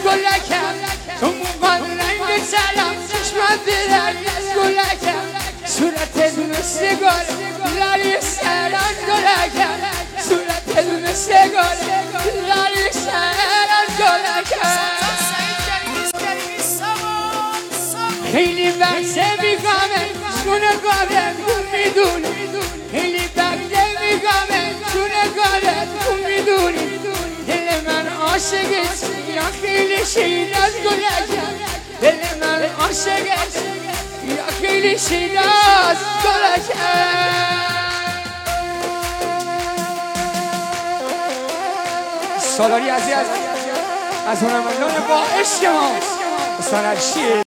گلکم تو موقع رنگ سلام چشمت درگیز گلکم صورتت مثل گل لاری سران گلکم صورتت مثل گل لاری سران گلکم خیلی وقته میگامه شونه گاره تو میدونی خیلی وقته میگامه شونه گاره تو میدونی دل من عاشقت یا خیلی شیراز گلکم دل من عاشقت یا خیلی شیراز گلکم سالاری از هنرمندان با عشق ما سرشیه